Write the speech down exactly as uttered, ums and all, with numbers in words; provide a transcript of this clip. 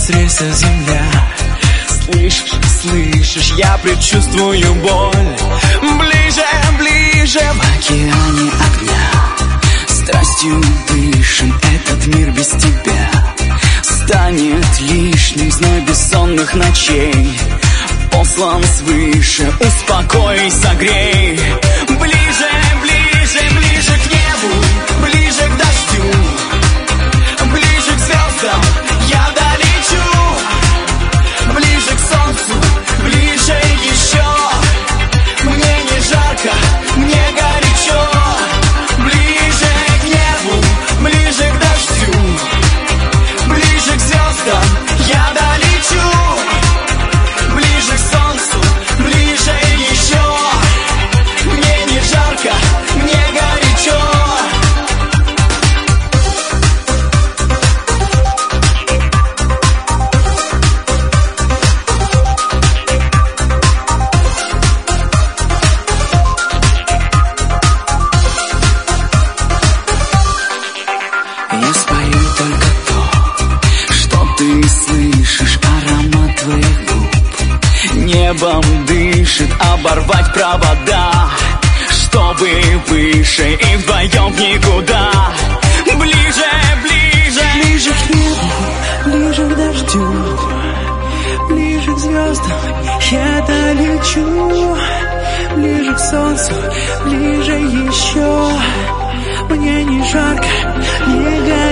с рельса земля. Слышишь, слышишь, я предчувствую боль. Ближе, ближе в океане огня. Страстью дышим, этот мир без тебя станет лишним, зной бессонных ночей. Послан свыше, успокой, согрей. Ближе, ближе, ближе к небу, ближе к дождю, ближе к звездам я долечу. Ближе к солнцу, ближе еще. Мне не жарко, мне горячо. Ближе к небу, ближе к дождю, ближе к звездам я долечу. Ближе к солнцу, ближе еще. Мне не жарко, мне горячо. Я спою только то, что ты слышишь, аромат твоих губ. Небом дышит, оборвать провода, чтобы выше и вдвоем в никуда. Ближе, ближе, ближе к небу, ближе к дождю, ближе к звездам я долечу. Ближе к солнцу, ближе еще. Мне не жарко, не горячо.